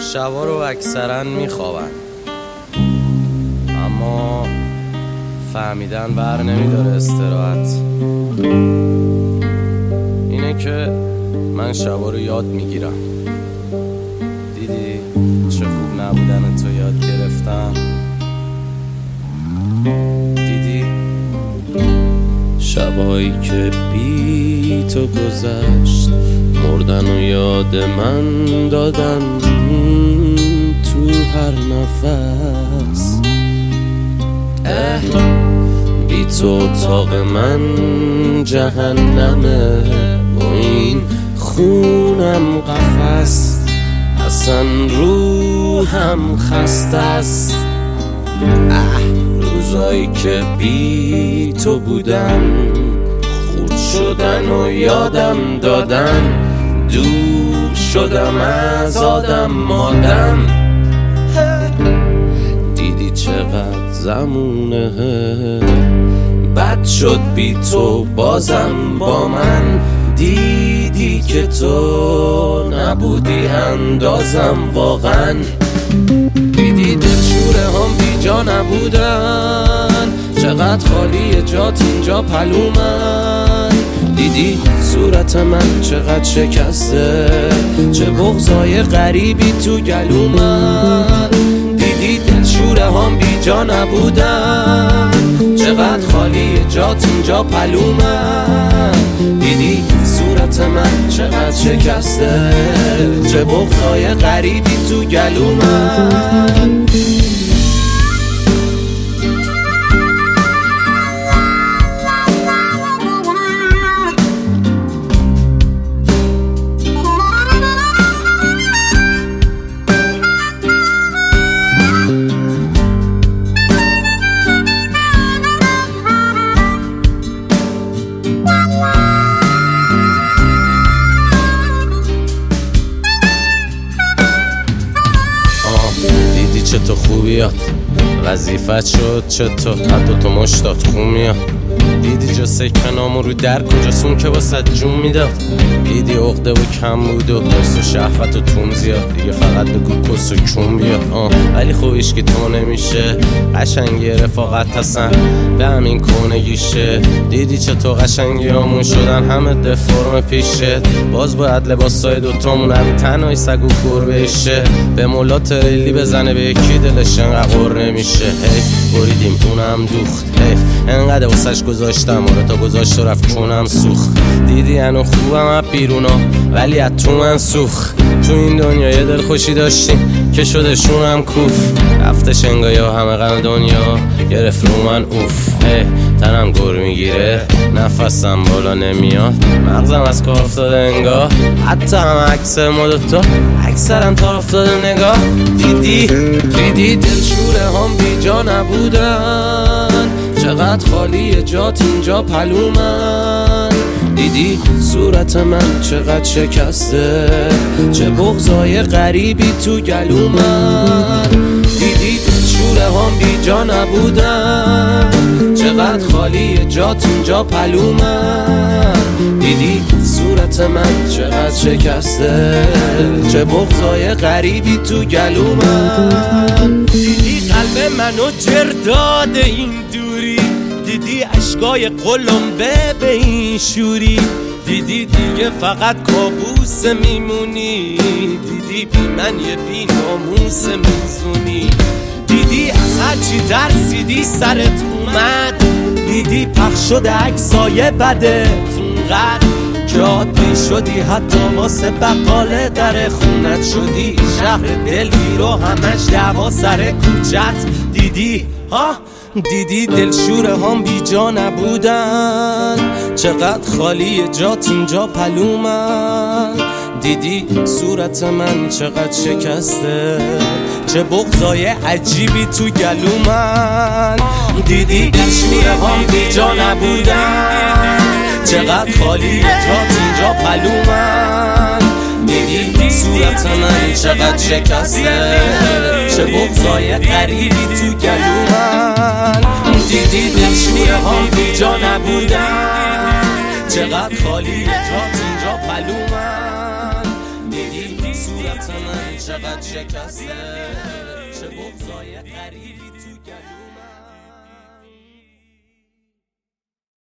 شبا رو اکثرا میخوابن، اما فهمیدن بر نمیداره استراحت. اینه که من شبا رو یاد میگیرم. دیدی چه خوب نبودن تو یاد گرفتم. دیدی شبایی که بی تو گذشت، مردن و یاد من دادن تو هر نفس. بی تو اتاق من جهنمه و این خونم قفس، اصلا روحم خسته است. روزایی که بی تو بودم، خورد شدن و یادم دادن، دور شدم از آدم مادم. دیدی چقدر زمونه بد شد بی تو، بازم با من. دیدی که تو نبودی اندازم واقعا. دیدی دلشوره هم بی جا نبودن، چقدر خالی جات اینجا پلومن. دیدی صورت من چقدر شکسته، چه بغضای غریبی تو گلومن. دیدی دلشوره هم بی جا نبودن، چقدر خالی جات اینجا پلومن. دیدی صورت من چقدر شکسته، چه بغضای غریبی تو گلومن. دیدی چه تو خوبیات وظیفت شد، چطور حتی تو مشتات خون میاد. دیدی جا سکنامو رو در کجاسون که واسه جون میداد. دیدی عقده و کم بود و حرس و شهوت و تون زیاد، دیگه فقط بگو کس و کون بیاد. ولی خوبیش که تو نمیشه، قشنگی رفاقت هستن به همین کونگیشه. دیدی چه تو قشنگی همون شدن همه دفرم پیشه. باز باید لباسای دوتامون رو تنهای سگ و گربهشه. به مولا تریلی بزنه به یکی دلش انقدر قر نمیشه. بریدیم اونم دوخت، انقدر واسش گذاشتم آره تا گذاشت و رفت چونم سوخت. دیدی انو خوبم از بیرونا ولی از تو من سوخت. تو این دنیا یه دل خوشی داشتیم که شده شونم کوف. رفته شنگایا همه غم دنیا گرفت رو من اوف. تنم گر میگیره نفسم بالا نمیاد، مغزم از کار افتاده انگار. حتی هم عکس ما دوتا اکثرم تار افتاده نگاه. دیدی دلشوره هم بی جا نبودن، چقدر خالی جات اینجا پلومن. دیدی صورت من چقدر شکسته، چه بغضای غریبی تو گلومن. دیدی دلشوره هم بی جا نبودن، چقدر خالی جات اینجا پلومن. دیدی صورت من چقدر شکسته، چه بغضای غریبی تو گلومن. دیدی قلب منو جرداد این دوری، دیدی عشقای قلمبه به این شوری. دیدی دیگه فقط کابوس میمونی، دیدی بی من یه بی ناموس میزونی. دیدی از هرچی ترسیدی سرت اومد، دیدی پخش شده عکسای بدت اونقدر که عادی شدی حتی واسه بقاله در خونت شدی. شهر دلگیر و همش دعوا سر کوچت. دیدی دلشوره هم بی جا نبودن، چقدر خالی جات اینجا پلومن. دیدی صورت من چقدر شکسته، چه بغضای عجیبی تو گلومن. دیدی دلشوره هم بی جا نبودن، چقدر خالی جات اینجا پلومن. دیدی صورت من چقدر شکسته، چه بغضای غریبی تو گلومن. دیدی دلشوره هم بی جا نبودن، چقدر خالی جات اینجا پلومن. دیدی حالت من چقدر شکسته، چه بغضای غریبی تو گلو